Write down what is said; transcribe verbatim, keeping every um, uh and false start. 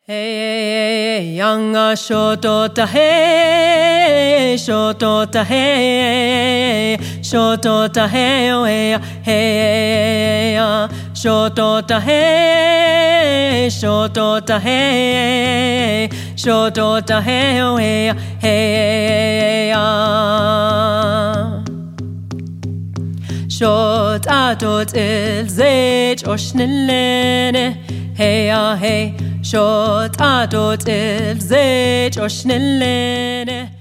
Hey, yanga shotota hey, shotota hey, shotota hey, oh hey, hey, shotota hey, shotota hey, shotota hey, oh hey, hey, shot atot il zej oshnillene, hey, hey. شوت عدود الزيج وشنلينه